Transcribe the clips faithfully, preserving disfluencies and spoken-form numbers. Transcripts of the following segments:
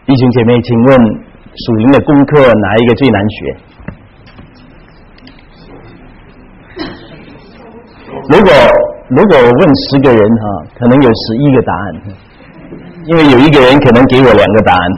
弟兄姐妹，请问属灵的功课哪一个最难学？如果如果我问十个人哈，可能有十一个答案，因为有一个人可能给我两个答案。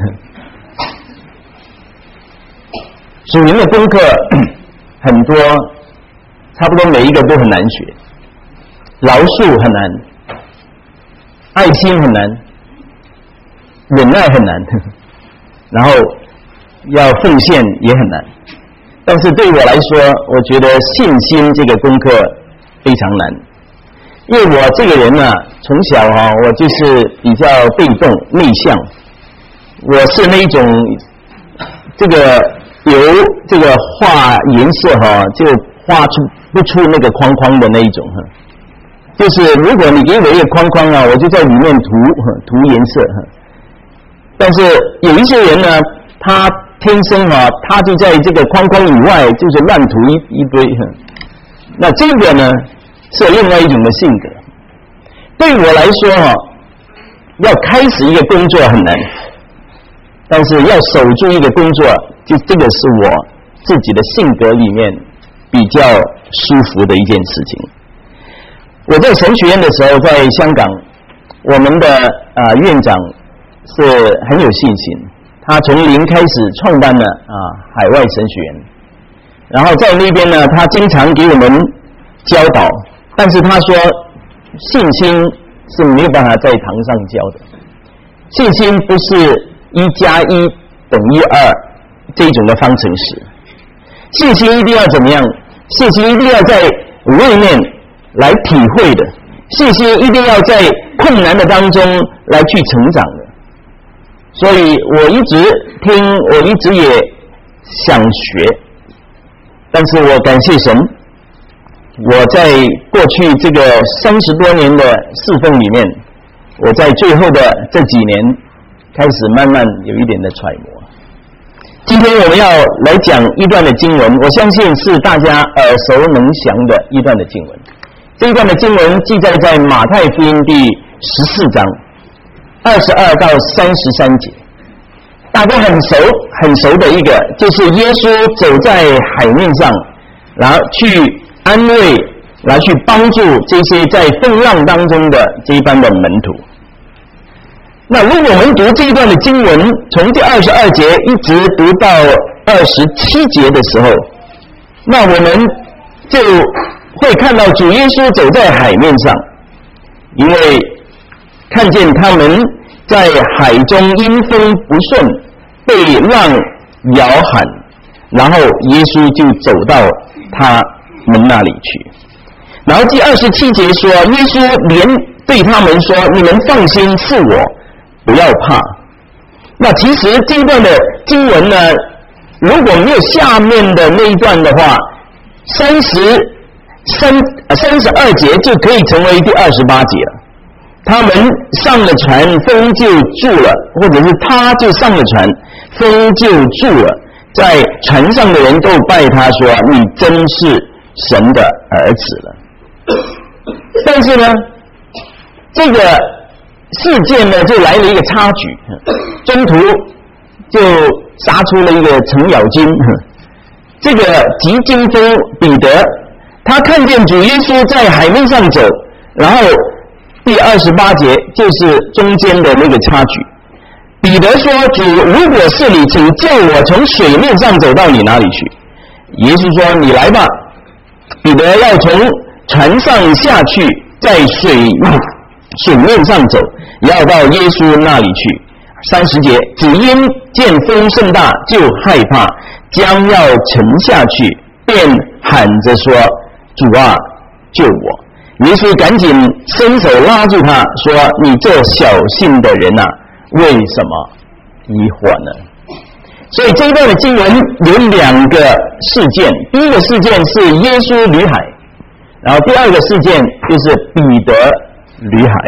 属灵的功课很多，差不多每一个都很难学。饶恕很难，爱心很难，忍耐很难，然后要奉献也很难。但是对我来说，我觉得信心这个功课非常难，因为我这个人呢、啊，从小哈、啊，我就是比较被动内向，我是那种这个由这个画颜色哈、啊，就画出不出那个框框的那一种哈。就是如果你给我一个框框啊，我就在里面涂涂颜色。但是有一些人呢，他天生啊，他就在这个框框以外，就是乱涂一一堆。那这个呢，是另外一种的性格。对我来说哈、啊，要开始一个工作很难，但是要守住一个工作，就这个是我自己的性格里面比较舒服的一件事情。我在神学院的时候，在香港，我们的啊、呃、院长是很有信心，他从零开始创办了啊、呃、海外神学院，然后在那边呢，他经常给我们教导，但是他说信心是没有办法在堂上教的，信心不是一加一等于二这种的方程式，信心一定要怎么样？信心一定要在外面来体会的，信心一定要在困难的当中来去成长的。所以我一直听，我一直也想学，但是我感谢神，我在过去这个三十多年的侍奉里面，我在最后的这几年开始慢慢有一点的揣摩。今天我们要来讲一段的经文，我相信是大家耳熟能详的一段的经文。这一段的经文记载在马太福音第十四章二十二到三十三节，大家很熟很熟的一个，就是耶稣走在海面上，然后去安慰，来去帮助这些在风浪当中的这一班的门徒。那如果我们读这一段的经文，从第二十二节一直读到二十七节的时候，那我们就会看到主耶稣走在海面上，因为看见他们在海中因风不顺，被浪摇喊，然后耶稣就走到他们那里去。然后第二十七节说，耶稣连对他们说：“你们放心，是我，不要怕。”那其实这一段的经文呢，如果没有下面的那一段的话，三十三三十二节就可以成为第二十八节了。他们上了船，风就住了，或者是他就上了船，风就住了。在船上的人都拜他说：“你真是神的儿子了。”但是呢，这个事件呢就来了一个插曲，中途就杀出了一个程咬金。这个急惊风彼得，他看见主耶稣在海面上走，然后第二十八节就是中间的那个插曲。彼得说：“主，如果是你，请叫我从水面上走到你那里去。”耶稣说：“你来吧。”彼得要从船上下去，在水水面上走，要到耶稣那里去。三十节，只因见风甚大，就害怕，将要沉下去，便喊着说：“主啊，救我！”耶稣赶紧伸手拉住他，说：“你这小信的人啊，为什么疑惑呢？”所以这一段的经文有两个事件，第一个事件是耶稣旅海，然后第二个事件就是彼得旅海。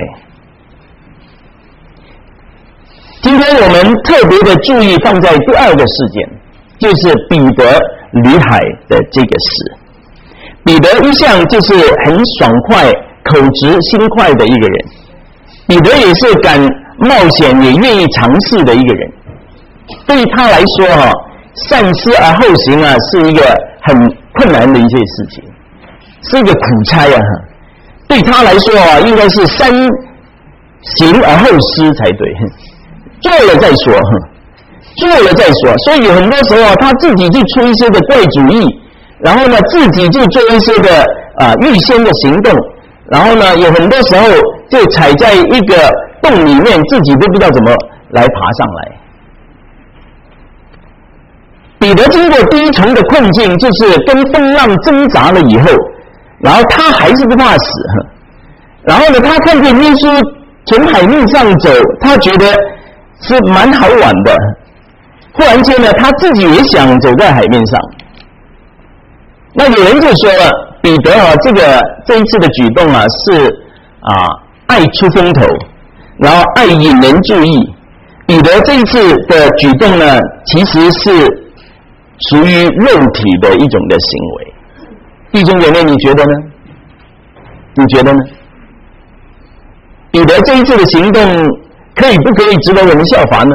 今天我们特别的注意放在第二个事件，就是彼得旅海的这个事。彼得一向就是很爽快、口直心快的一个人，彼得也是敢冒险也愿意尝试的一个人。 对于他来说哈、啊，善思而后行啊，是一个很困难的一件事情，是一个苦差啊。对他来说啊，应该是先行而后思才对，做了再说，做了再说。所以有很多时候啊，他自己就出一些的怪主意，然后呢，自己就做一些的啊、呃、预先的行动，然后呢，有很多时候就踩在一个洞里面，自己都不知道怎么来爬上来。彼得经过第一重的困境，就是跟风浪挣扎了以后，然后他还是不怕死，然后呢，他看见耶稣从海面上走，他觉得是蛮好玩的。忽然间呢，他自己也想走在海面上。那有人就说了，彼得啊，这个这一次的举动啊，是啊爱出风头，然后爱引人注意。彼得这一次的举动呢，其实是属于肉体的一种的行为。弟兄姐妹，你觉得呢？你觉得呢？彼得这一次的行动可以不可以值得我们效法呢？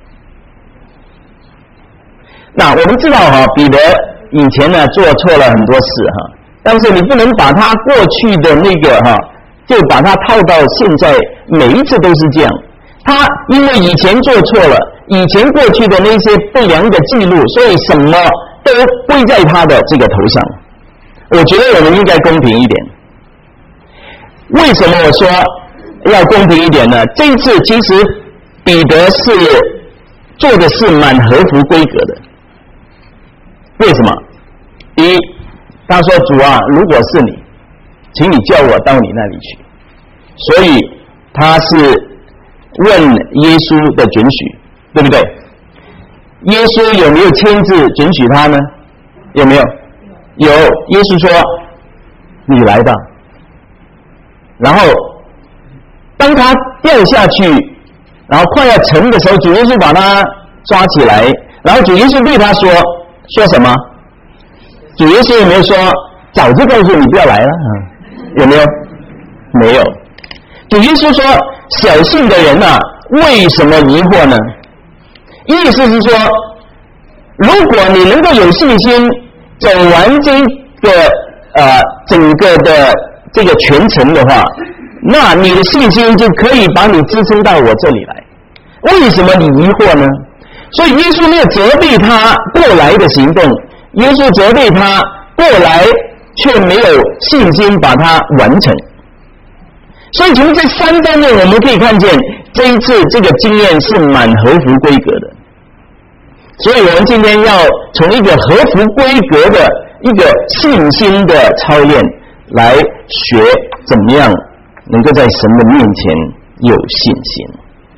那我们知道哈，彼得以前呢做错了很多事哈，但是你不能把他过去的那个哈，就把他套到现在，每一次都是这样。他因为以前做错了，以前过去的那些不良的记录，所以什么都归在他的这个头上。我觉得我们应该公平一点。为什么我说要公平一点呢？这一次其实彼得是做的是蛮合乎规格的。为什么？第一，他说主啊，如果是你，请你叫我到你那里去。所以他是问耶稣的准许，对不对？耶稣有没有签字准许他呢？有没有？有。耶稣说你来吧。然后当他掉下去，然后快要沉的时候，主耶稣把他抓起来，然后主耶稣对他说说什么？主耶稣有没有说早就告诉你不要来了？有没有？没有。主耶稣说小信的人啊，为什么疑惑呢？意思是说，如果你能够有信心走完这个呃整个的这个全程的话，那你的信心就可以把你支撑到我这里来。为什么你疑惑呢？所以耶稣没有责备他过来的行动，耶稣责备他过来却没有信心把它完成。所以从这三方面我们可以看见，这一次这个经验是蛮合乎规格的。所以我们今天要从一个合乎规格的一个信心的操练来学怎么样能够在神的面前有信心。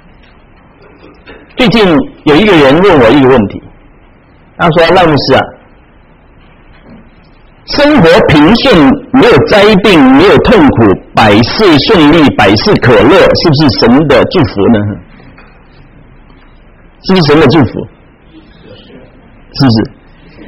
最近有一个人问我一个问题，他说赖牧师啊，生活平顺，没有灾病，没有痛苦，百事顺利，百事可乐，是不是神的祝福呢？是不是神的祝福？是不是？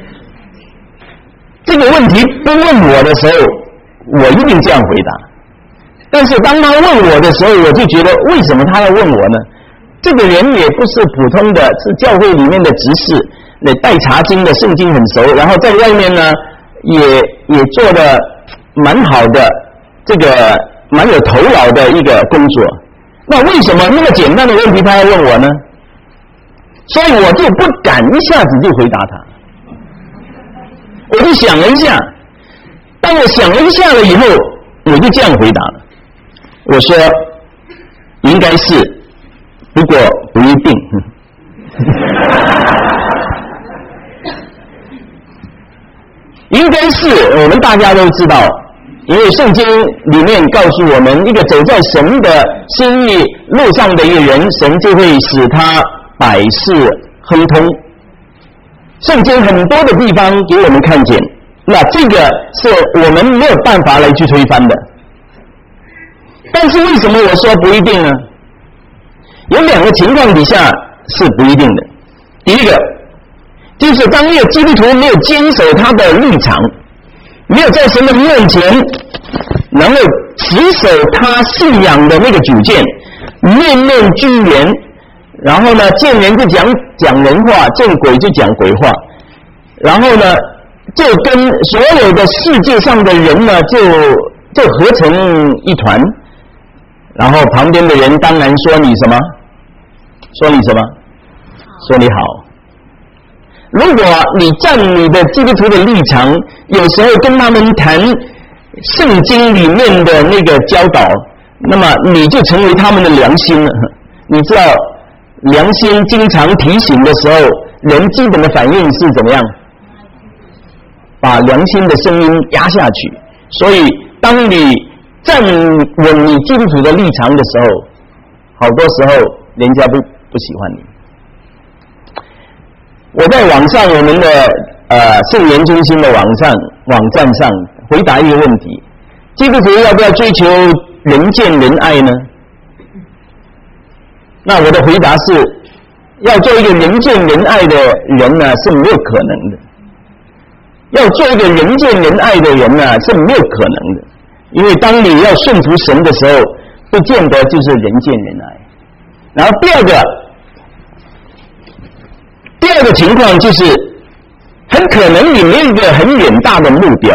这个问题不问我的时候，我一定这样回答。但是当他问我的时候，我就觉得为什么他要问我呢？这个人也不是普通的，是教会里面的执事，那带查经的，圣经很熟，然后在外面呢也也做得蛮好的，这个蛮有头脑的一个工作。那为什么那么简单的问题他要问我呢？所以我就不敢一下子就回答他，我就想了一下。当我想了一下了以后，我就这样回答了。我说应该是，不过不一定。应该是，我们大家都知道，因为圣经里面告诉我们，一个走在神的心意路上的一个人，神就会使他百事亨通。圣经很多的地方给我们看见，那这个是我们没有办法来去推翻的。但是为什么我说不一定呢？有两个情况底下是不一定的。第一个就是当一个基督徒没有坚守他的立场，没有在神的面前能够持守他信仰的那个主见，面面俱圆， 然后呢，见人就讲讲人话，见鬼就讲鬼话，然后呢，就跟所有的世界上的人呢，就就合成一团。然后旁边的人当然说你什么？说你什么？说你好。如果你站你的基督徒的立场，有时候跟他们谈圣经里面的那个教导，那么你就成为他们的良心了。你知道良心经常提醒的时候，人基本的反应是怎么样？把良心的声音压下去。所以当你站稳你基督徒的立场的时候，好多时候人家不不喜欢你。我在网上我们的呃圣言中心的网上网站上回答一个问题：基督徒要不要追求人见人爱呢？那我的回答是，要做一个人见人爱的人呢是没有可能的。要做一个人见人爱的人呢是没有可能的，因为当你要顺服神的时候，不见得就是人见人爱。然后第二个。第二个情况就是，很可能你没有一个很远大的目标，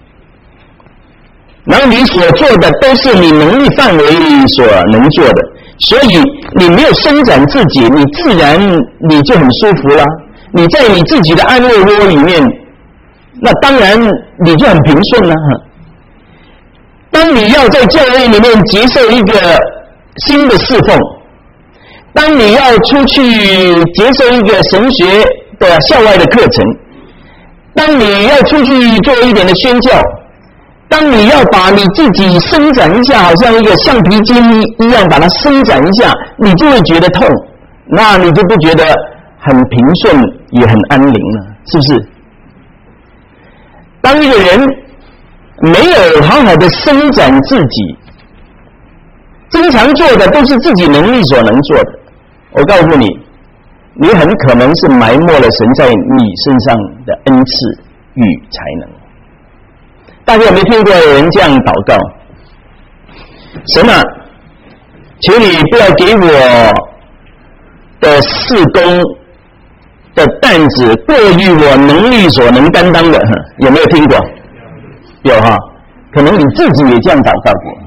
然后你所做的都是你能力范围所能做的，所以你没有伸展自己，你自然你就很舒服了。你在你自己的安乐窝里面，那当然你就很平顺了。当你要在教会里面接受一个新的侍奉，当你要出去接受一个神学的校外的课程，当你要出去做一点的宣教，当你要把你自己伸展一下，好像一个橡皮筋一样把它伸展一下，你就会觉得痛，那你就不觉得很平顺也很安宁了，是不是？当一个人没有好好的伸展自己，经常做的都是自己能力所能做的，我告诉你，你很可能是埋没了神在你身上的恩赐与才能。大家有没有听过有人这样祷告？神啊，求你不要给我的事工的担子过于我能力所能担当的。有没有听过？有哈，可能你自己也这样祷告过。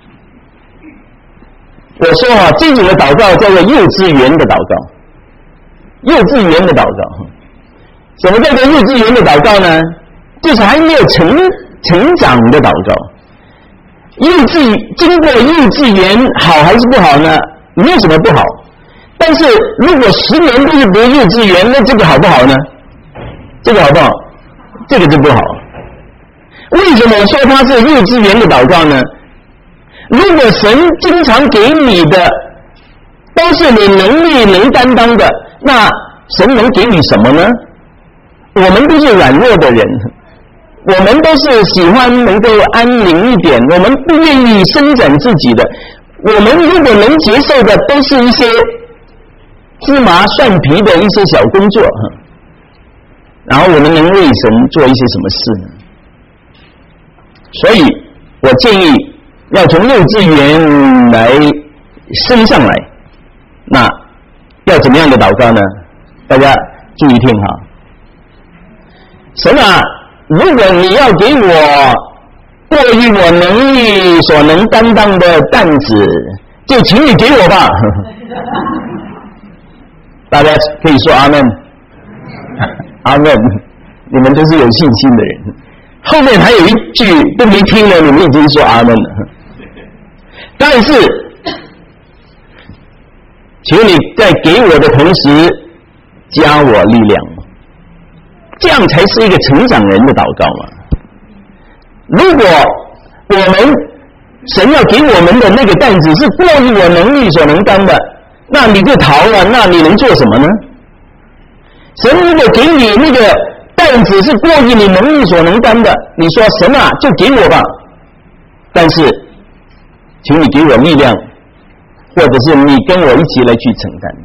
我说啊，这种的祷告叫做幼稚园的祷告，幼稚园的祷告。什么叫做幼稚园的祷告呢？就是还没有成成长的祷告。幼稚经过幼稚园好还是不好呢？没有什么不好。但是如果十年都是读幼稚园，那这个好不好呢？这个好不好？这个就不好。为什么说它是幼稚园的祷告呢？如果神经常给你的都是你能力能担当的，那神能给你什么呢？我们都是软弱的人，我们都是喜欢能够安宁一点，我们不愿意伸展自己的，我们如果能接受的都是一些芝麻蒜皮的一些小工作，然后我们能为神做一些什么事呢？所以我建议要从幼稚园来升上来，那要怎么样的祷告呢？大家注意听哈。神啊，如果你要给我过于我能力所能担当的担子，就请你给我吧。大家可以说阿们，阿们，你们都是有信心的人。后面还有一句都没听了，你们已经说阿们了。但是，求你在给我的同时加我力量，这样才是一个成长人的祷告嘛。如果我们神要给我们的那个担子是过于我能力所能担的，那你就逃了，那你能做什么呢？神如果给你那个担子是过于你能力所能担的，你说神啊，就给我吧。但是请你给我力量，或者是你跟我一起来去承担。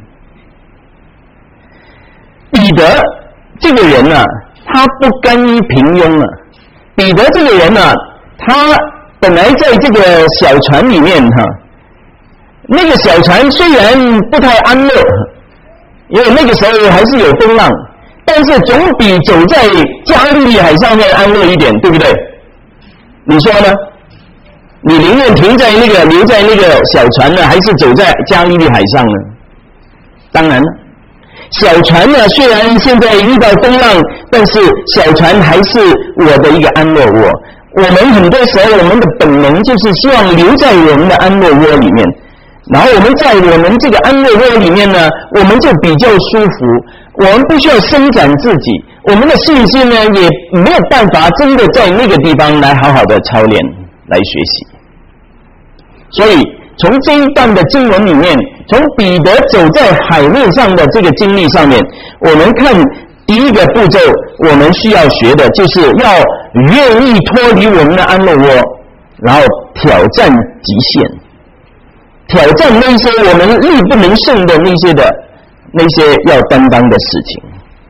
彼得这个人啊，他不甘于平庸啊。彼得这个人啊，他本来在这个小船里面哈、啊， 那个小船虽然不太安乐，因为那个时候还是有风浪，但是总比走在加利利海上面安乐一点，对不对？你说呢？你宁愿停在那个留在那个小船呢，还是走在加利利海上呢？当然了，小船呢虽然现在遇到风浪，但是小船还是我的一个安乐窝。我们很多时候我们的本能就是希望留在我们的安乐窝里面，然后我们在我们这个安乐窝里面呢，我们就比较舒服，我们不需要伸展自己，我们的信心呢也没有办法真的在那个地方来好好的操练来学习。所以从这一段的经文里面，从彼得走在海面上的这个经历上面，我们看第一个步骤我们需要学的就是要愿意脱离我们的安乐窝，然后挑战极限，挑战那些我们力不能胜的那些的那些要担当的事情。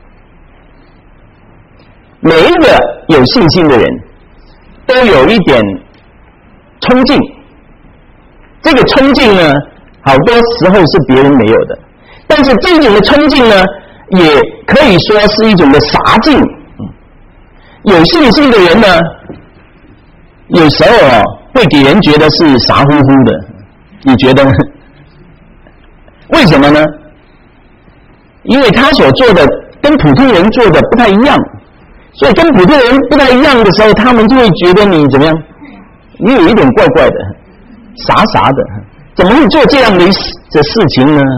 每一个有信心的人都有一点冲劲，这个冲劲呢好多时候是别人没有的，但是这种的冲劲呢也可以说是一种的傻劲。有信心的人呢有时候啊会给人觉得是傻乎乎的，你觉得呢？为什么呢？因为他所做的跟普通人做的不太一样，所以跟普通人不太一样的时候，他们就会觉得你怎么样？你有一点怪怪的，傻傻的，怎么会做这样的的事情呢？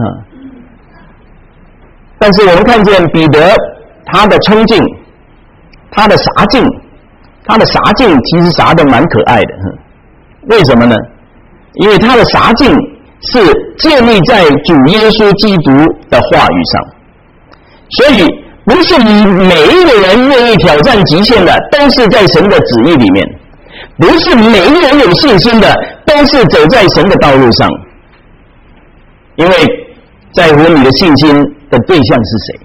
但是我们看见彼得他的冲劲，他的傻劲，他的傻劲其实傻得蛮可爱的。为什么呢？因为他的傻劲是建立在主耶稣基督的话语上，所以不是每一个人愿意挑战极限的都是在神的旨意里面，不是每一个人有信心的都是走在神的道路上。因为在乎你的信心的对象是谁？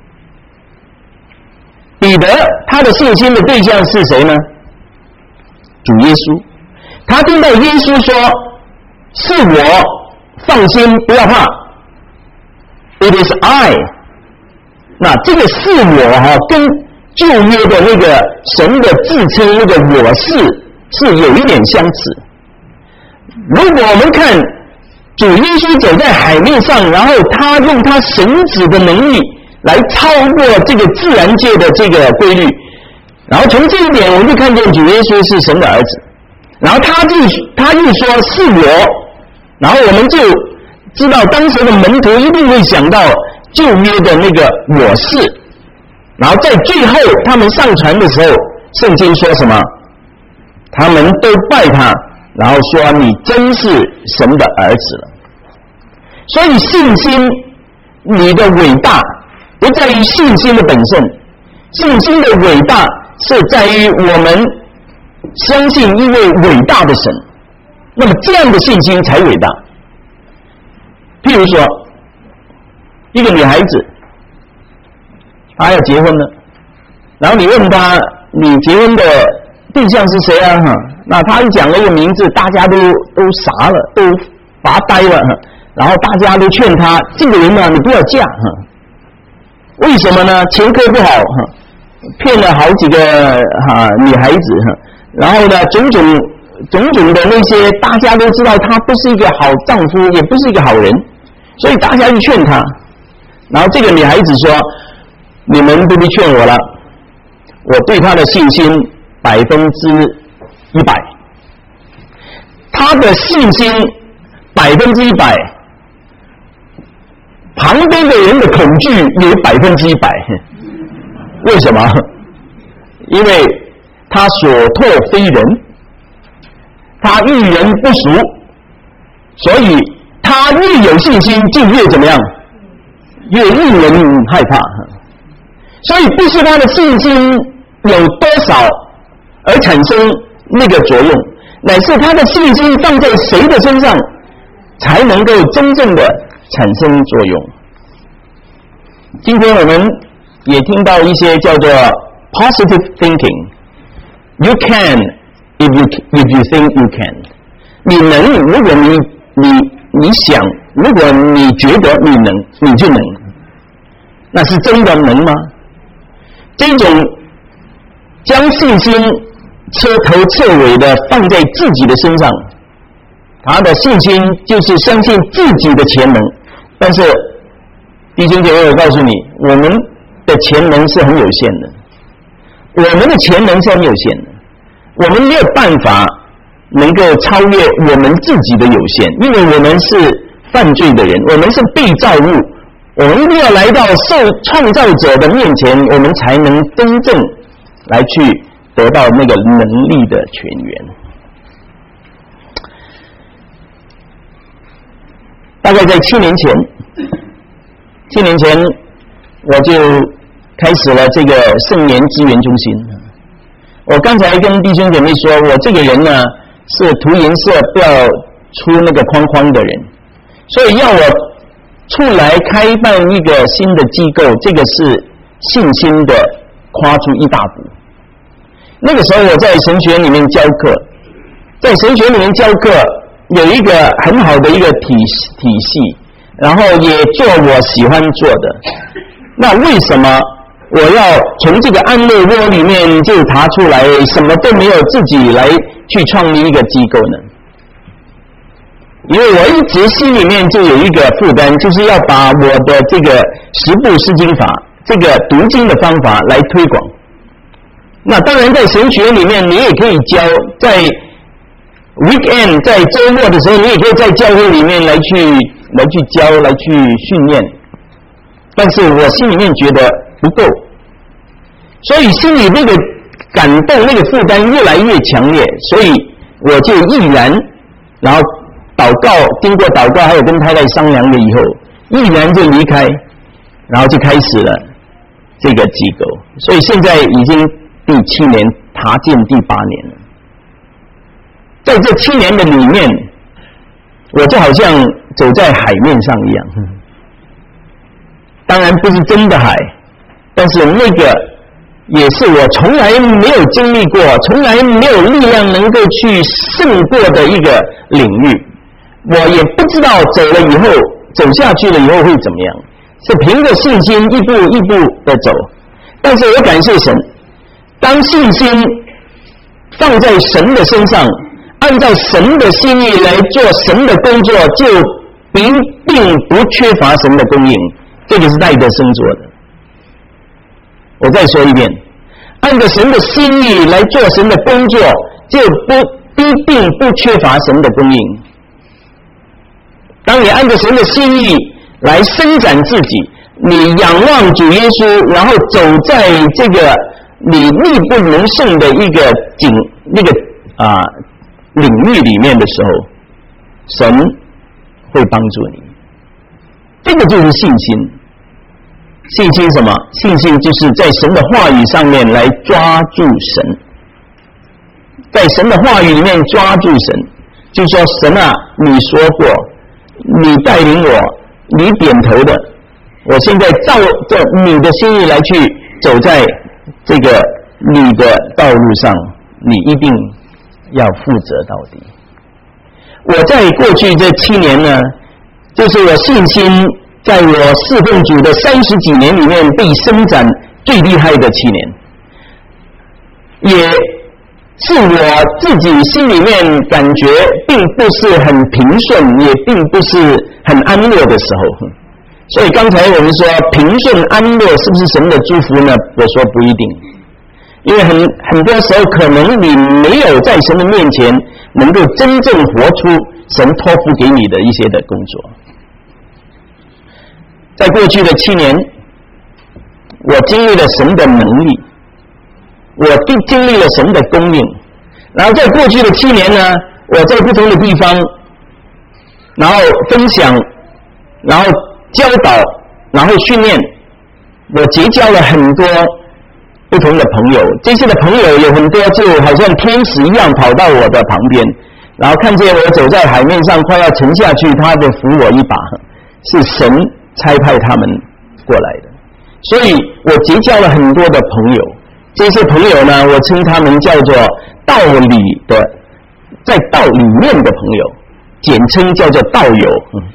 彼得他的信心的对象是谁呢？主耶稣。他听到耶稣说是我，放心不要怕， It is I。 那这个是我哈、啊，跟旧约的那个神的自称那个我是是有一点相似。如果我们看主耶稣走在海面上，然后他用他神子的能力来超过这个自然界的这个规律，然后从这一点我们就看见主耶稣是神的儿子，然后他就他又说是我，然后我们就知道当时的门徒一定会想到旧约的那个我是，然后在最后他们上船的时候，圣经说什么？他们都拜他，然后说你真是神的儿子了。所以信心，你的伟大不在于信心的本身，信心的伟大是在于我们相信一位伟大的神，那么这样的信心才伟大。譬如说一个女孩子她要结婚了，然后你问她你结婚的对象是谁啊？那她一讲了一个名字，大家都都傻了，都发呆了，然后大家都劝她这个人呢你不要嫁。为什么呢？前科不好，骗了好几个啊女孩子，然后呢种种种种的那些大家都知道她不是一个好丈夫，也不是一个好人，所以大家就劝她。然后这个女孩子说，你们都别劝我了，我对她的信心百分之一百，她的信心百分之一百，旁边的人的恐惧也百分之一百。为什么？因为他所托非人，他遇人不淑，所以他越有信心就越怎么样，越令人害怕。所以不是他的信心有多少而产生那个作用，乃是他的信心放在谁的身上才能够真正的产生作用。今天我们也听到一些叫做 positive thinking， you can if you if you think you can， 你能，如果你你你想，如果你觉得你能，你就能，那是真的能吗？这种将信心彻头彻尾的放在自己的身上，他的信心就是相信自己的潜能。但是弟兄姐妹，我告诉你，我们的潜能是很有限的，我们的潜能是很有限的，我们没有办法能够超越我们自己的有限，因为我们是犯罪的人，我们是被造物，我们一定要来到受创造者的面前，我们才能真正来去得到那个能力的泉源。大概在七年前，七年前我就开始了这个圣年资源中心。我刚才跟弟兄姐妹说，我这个人呢是涂颜色不要出那个框框的人，所以要我出来开办一个新的机构，这个是信心的跨出一大步。那个时候我在神学里面教课，在神学里面教课有一个很好的一个体体系，然后也做我喜欢做的。那为什么我要从这个安乐窝里面就爬出来，什么都没有，自己来去创立一个机构呢？因为我一直心里面就有一个负担，就是要把我的这个十部释经法，这个读经的方法来推广。那当然在神学里面你也可以教，在 weekend 在周末的时候你也可以在教会里面来去来去教，来去训练，但是我心里面觉得不够，所以心里那个感动，那个负担越来越强烈，所以我就毅然，然后祷告，经过祷告还有跟太太商量了以后，毅然就离开，然后就开始了这个机构。所以现在已经第七年，踏进第八年了。在这七年的里面，我就好像走在海面上一样，当然不是真的海，但是那个也是我从来没有经历过，从来没有力量能够去胜过的一个领域。我也不知道走了以后，走下去了以后会怎么样，是凭着信心一步一步的走。但是我感谢神，当信心放在神的身上，按照神的心意来做神的工作，就并并不缺乏神的供应。这个是戴德生做的。我再说一遍，按照神的心意来做神的工作，就不必定不缺乏神的供应。当你按照神的心意来伸展自己，你仰望主耶稣，然后走在这个你力不能胜的一个景那个啊领域里面的时候，神会帮助你。这个就是信心。信心什么？信心就是在神的话语上面来抓住神，在神的话语里面抓住神，就说神啊，你说过，你带领我，你点头的，我现在照着你的心意来去走在这个你的道路上，你一定要负责到底。我在过去这七年呢，就是我信心在我侍奉主的三十几年里面被伸展最厉害的七年，也是我自己心里面感觉并不是很平顺，也并不是很安乐的时候。所以刚才我们说平顺安乐是不是神的祝福呢？我说不一定，因为很很多时候可能你没有在神的面前能够真正活出神托付给你的一些的工作。在过去的七年，我经历了神的能力，我经历了神的供应。然后在过去的七年呢，我在不同的地方，然后分享，然后教导，然后训练，我结交了很多不同的朋友。这些的朋友有很多就好像天使一样跑到我的旁边，然后看见我走在海面上快要沉下去，他就扶我一把，是神差派他们过来的。所以我结交了很多的朋友，这些朋友呢，我称他们叫做道理的，在道里面的朋友， 简称叫做道友。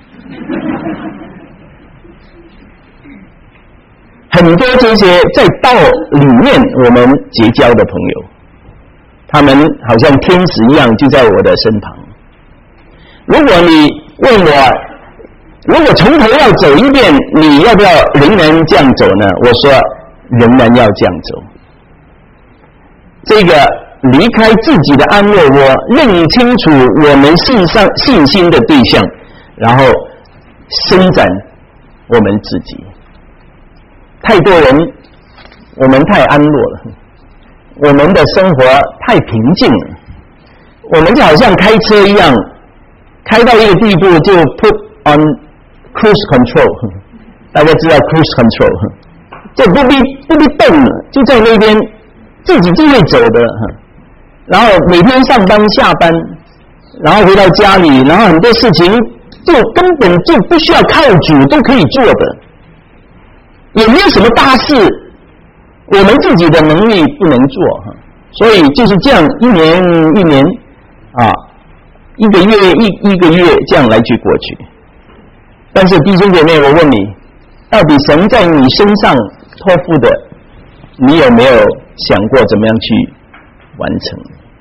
很多这些在道里面我们结交的朋友，他们好像天使一样就在我的身旁。如果你问我，如果从头要走一遍，你要不要仍然这样走呢？我说仍然要这样走。这个离开自己的安乐窝，认清楚我们信上信心的对象，然后伸展我们自己。太多人，我们太安乐了，我们的生活太平静了，我们就好像开车一样，开到一个地步就 put on cruise control， 大家知道 cruise control， 就不必不必动了，就在那边自己就会走的，然后每天上班下班，然后回到家里，然后很多事情就根本就不需要靠主都可以做的。也没有什么大事，我们自己的能力不能做，所以就是这样一年一年啊，一个月一一个月这样来去过去。但是弟兄姐妹，我问你，到底神在你身上托付的，你有没有想过怎么样去完成？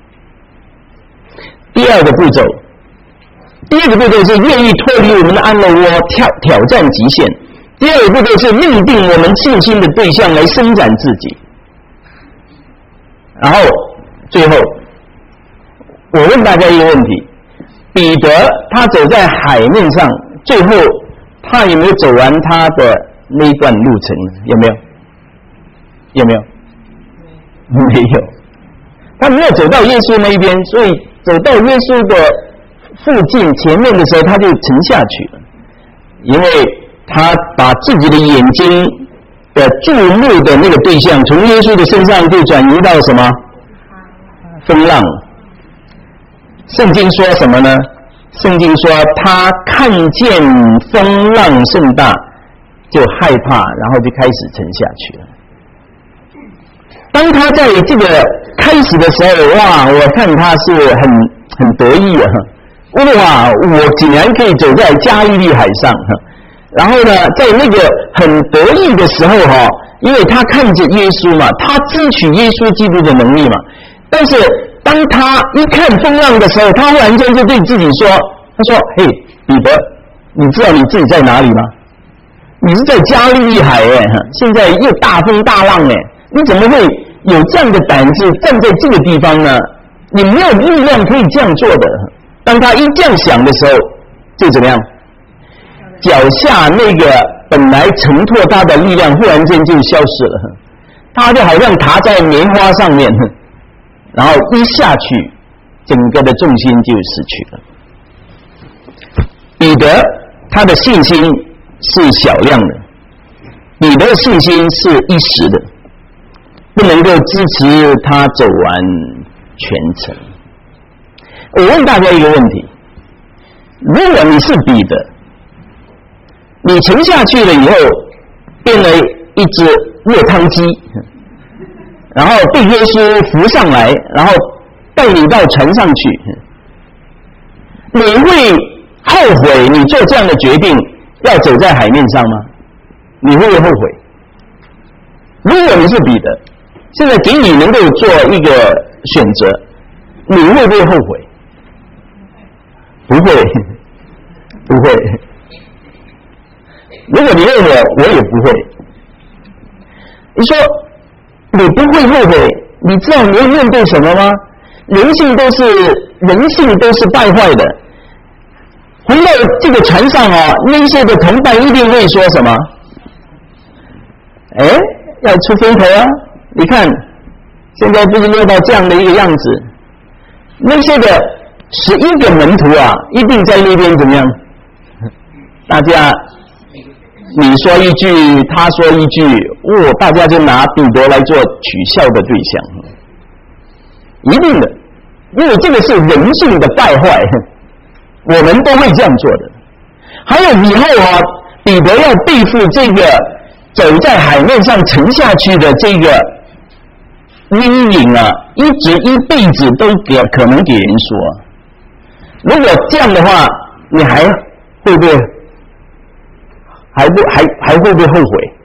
第二个步骤，第二个步骤是愿意脱离我们的安乐窝，挑挑战极限。第二个步骤是认定我们信心的对象来伸展自己。然后最后我问大家一个问题，彼得他走在海面上，最后他有没有走完他的那一段路程呢？有没有？有没有？没有，他没有走到耶稣那一边，所以走到耶稣的附近前面的时候他就沉下去了，因为他把自己的眼睛的注目的那个对象从耶稣的身上就转移到什么？风浪。圣经说什么呢？圣经说他看见风浪甚大，就害怕，然后就开始沉下去了。当他在这个开始的时候，哇，我看他是很很得意啊，哇，我竟然可以走在加利利海上。然后呢，在那个很得意的时候哈，因为他看见耶稣嘛，他支取耶稣基督的能力嘛。但是当他一看风浪的时候，他忽然间就对自己说：“他说，嘿，彼得，你知道你自己在哪里吗？你是在加利利海哎，现在又大风大浪哎，你怎么会有这样的胆子站在这个地方呢？你没有力量可以这样做的。”当他一这样想的时候，就怎么样？脚下那个本来承托他的力量忽然间就消失了，他就好像踏在棉花上面，然后一下去整个的重心就失去了。彼得他的信心是小量的，彼得的信心是一时的，不能够支持他走完全程。我问大家一个问题，如果你是彼得，你沉下去了以后变了一只热汤鸡，然后被耶稣扶上来，然后带你到船上去，你会后悔你做这样的决定要走在海面上吗？你会不会后悔？如果你是彼得，现在给你能够做一个选择，你会不会后悔？不会，不会。如果你问我，我也不会。你说你不会后悔，你知道你要面对什么吗？人性都是人性都是败坏的。回到这个船上啊，那些的同伴一定会说什么？哎，要出风头啊！你看，现在不是落到这样的一个样子，那些的十一个门徒啊，一定在那边怎么样？大家。你说一句，他说一句，哦，大家就拿彼得来做取笑的对象，一定的，因为这个是人性的败坏，我们都会这样做的。还有以后啊，彼得要对付这个走在海面上沉下去的这个阴影啊，一直一辈子都给可能给人说。 如果这样的话，你还会不会还不还还会不会后悔？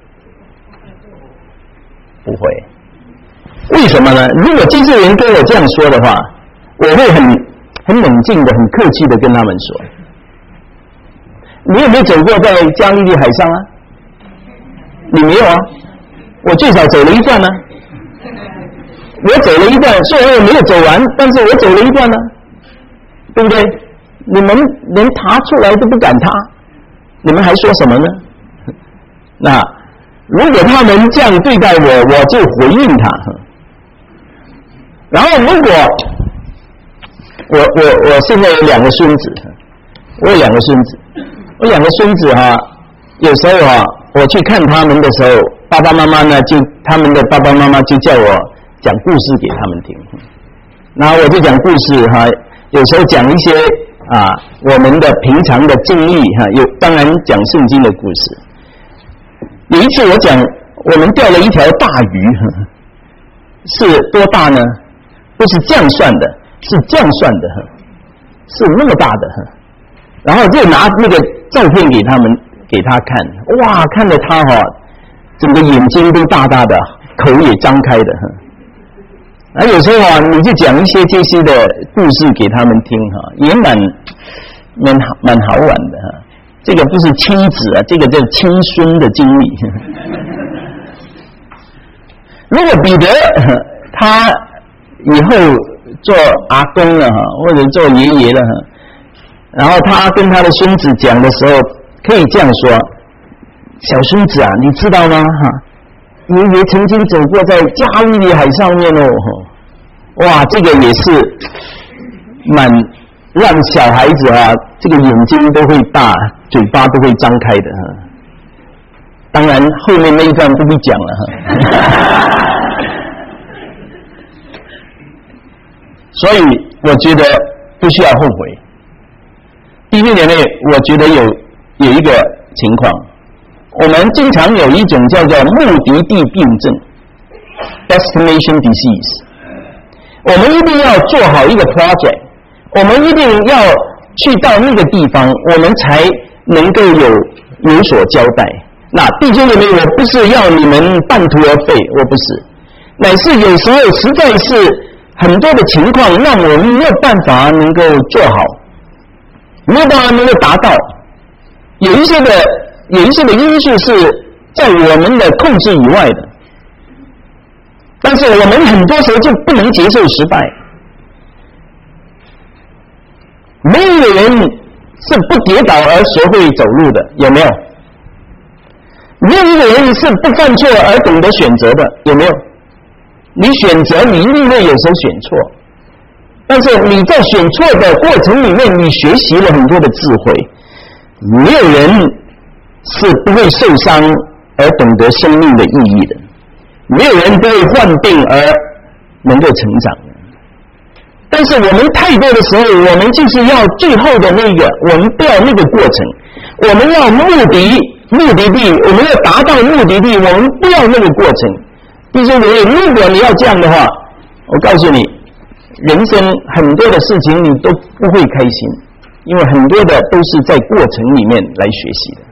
不会。为什么呢？如果经纪人跟我这样说的话，我会很很冷静的、很客气的跟他们说：你有没有走过在加利利海上啊？你没有啊，我最少走了一段呢、啊。我走了一段，虽然我没有走完，但是我走了一段呢、啊，对不对？你们连踏出来都不敢踏，你们还说什么呢？那如果他们这样对待我，我就回应他。然后如果我我我现在有两个孙子，我有两个孙子，我两个孙子哈、啊，有时候啊，我去看他们的时候，爸爸妈妈呢就他们的爸爸妈妈就叫我讲故事给他们听，然后我就讲故事哈、啊，有时候讲一些啊我们的平常的经历哈、啊，有当然讲圣经的故事。有一次我讲我们钓了一条大鱼，是多大呢？不是这样算的，是这样算的，是那么大的。然后就拿那个照片给他们给他看，哇，看着他哈、哦，整个眼睛都大大的，口也张开的。啊，有时候啊，你就讲一些这些的故事给他们听哈，也蛮蛮好蛮好玩的哈。这个不是亲子啊，这个叫亲孙的经历。如果彼得他以后做阿公了哈，或者做爷爷了哈，然后他跟他的孙子讲的时候，可以这样说：小孙子啊，你知道吗？哈，爷爷曾经走过在加利利海上面哦，哇，这个也是蛮让小孩子啊，这个眼睛都会大，嘴巴都会张开的哈。当然后面那一段不必讲了哈。所以我觉得不需要后悔。第六点呢，我觉得有有一个情况，我们经常有一种叫做目的地病症 （destination disease）。我们一定要做好一个 project， 我们一定要去到那个地方，我们才能够有有所交代。那弟兄姊妹，我不是要你们半途而废，我不是，乃是有时候实在是很多的情况让我们没有办法能够做好，没有办法能够达到。有一些的有一些的因素是在我们的控制以外的，但是我们很多时候就不能接受失败。没有人是不跌倒而学会走路的，有没有？没有一个人是不犯错而懂得选择的，有没有？你选择，你一定会有时候选错，但是你在选错的过程里面，你学习了很多的智慧。没有人是不会受伤而懂得生命的意义的，没有人不会患病而能够成长的。但是我们太多的时候，我们就是要最后的那个，我们不要那个过程，我们要目的目的地，我们要达到目的地，我们不要那个过程。弟兄姊妹，如果你要这样的话，我告诉你，人生很多的事情你都不会开心，因为很多的都是在过程里面来学习的。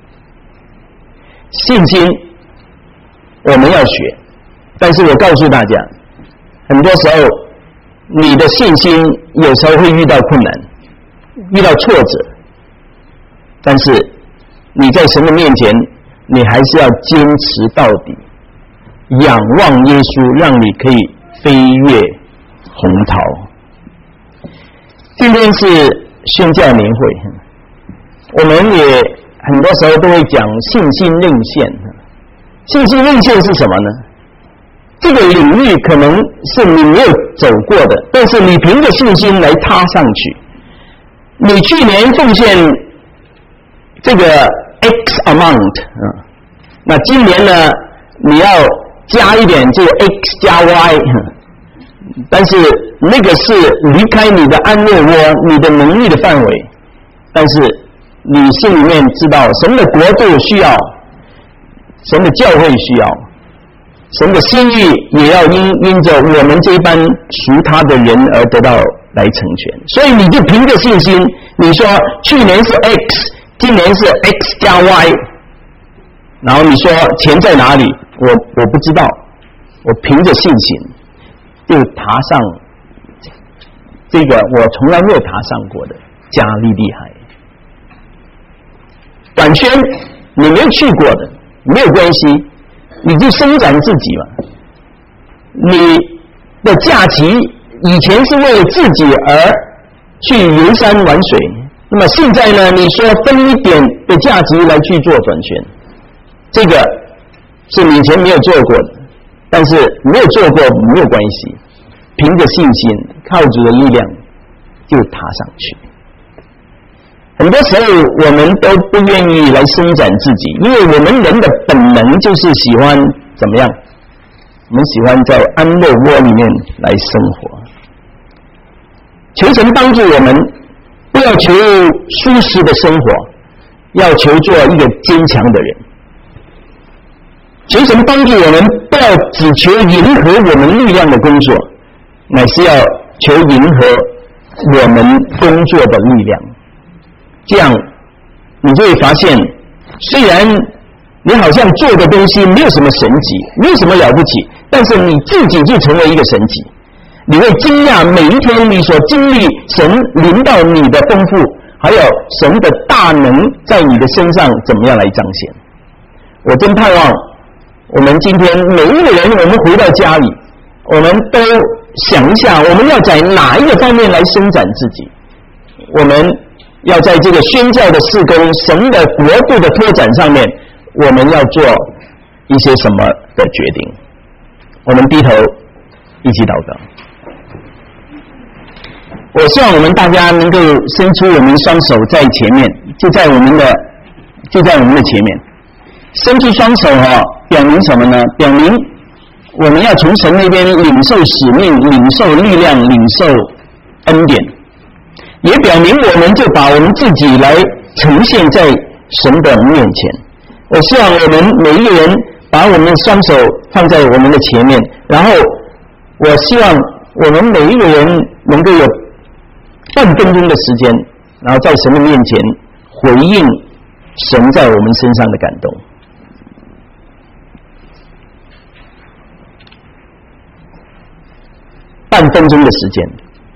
信心我们要学，但是我告诉大家，很多时候你的信心有时候会遇到困难，遇到挫折，但是你在神的面前，你还是要坚持到底，仰望耶稣，让你可以飞越洪涛。今天是宣教年会，我们也很多时候都会讲信心令线。信心令线是什么呢？这个领域可能是你没有走过的，但是你凭着信心来踏上去。你去年奉献这个 X amount 啊，那今年呢，你要加一点这个 X 加 Y， 但是那个是离开你的安乐窝，你的能力的范围，但是你心里面知道神的国度需要，神的教会需要， 神的心意也要因因着我们这一班属他的人而得到来成全。所以你就凭着信心，你说去年是 X， 今年是 X 加 Y， 然后你说钱在哪里？我我不知道，我凭着信心就爬上这个我从来没有爬上过的加利利海。短宣你没有去过的没有关系，你就伸展自己嘛。你的假期以前是为了自己而去游山玩水，那么现在呢，你说分一点的假期来去做短宣，这个是你以前没有做过的，但是没有做过没有关系，凭着信心靠主的力量就踏上去。很多时候我们都不愿意来伸展自己，因为我们人的本能就是喜欢怎么样？我们喜欢在安乐窝里面来生活。求神帮助我们，不要求舒适的生活，要求做一个坚强的人。求神帮助我们，不要只求迎合我们力量的工作，乃是要求迎合我们工作的力量。这样你就会发现，虽然你好像做的东西没有什么神迹，没有什么了不起，但是你自己就成为一个神迹。你会惊讶每一天你所经历神临到你的丰富，还有神的大能在你的身上怎么样来彰显。我真盼望我们今天每一个人，我们回到家里，我们都想一下，我们要在哪一个方面来伸展自己。我们要在这个宣教的事工、神的国度的拓展上面，我们要做一些什么的决定。我们低头一起祷告。我希望我们大家能够伸出我们双手在前面，就在我们的就在我们的前面，伸出双手啊，表明什么呢？表明我们要从神那边领受使命、领受力量、领受恩典，也表明我们就把我们自己来呈现在神的面前。我希望我们每一个人把我们的双手放在我们的前面，然后我希望我们每一个人能够有半分钟的时间，然后在神的面前回应神在我们身上的感动。半分钟的时间。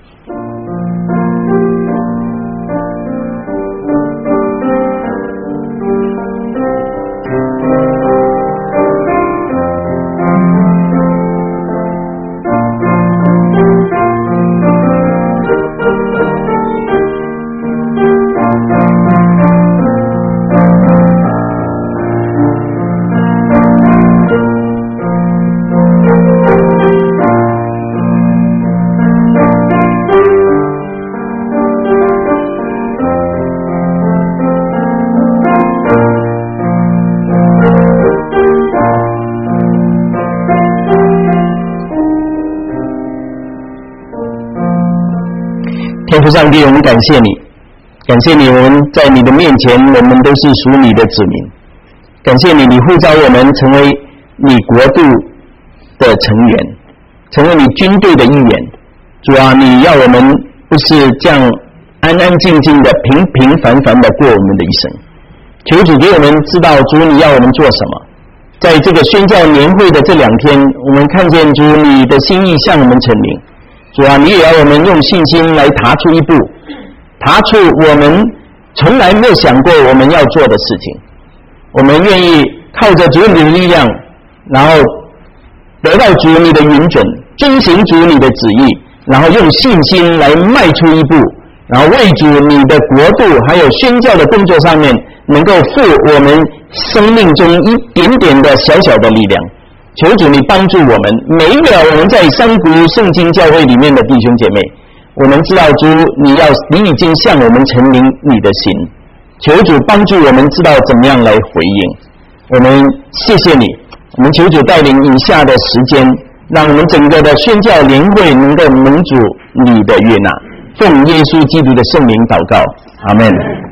天父上帝，我们感谢你，感谢你，我们在你的面前，我们都是属你的子民。感谢你，你呼召我们成为你国度的成员，成为你军队的一员。主啊，你要我们不是这样安安静静的、平平凡凡的过我们的一生。求主给我们知道，主你要我们做什么。在这个宣教年会的这两天，我们看见主你的心意向我们陈明。主啊，你也要我们用信心来踏出一步，踏出我们从来没有想过我们要做的事情。我们愿意靠着主你的力量，然后得到主你的允准，遵行主你的旨意，然后用信心来迈出一步，然后为主你的国度还有宣教的工作上面，能够付我们生命中一点点的小小的力量。求主你帮助我们每一个我们在三股圣经教会里面的弟兄姐妹，我们知道主你要你已经向我们陈明你的心，求主帮助我们知道怎么样来回应。我们谢谢你，我们求主带领以下的时间，让我们整个的宣教联会能够蒙主你的悦纳。奉耶稣基督的圣名祷告，阿们。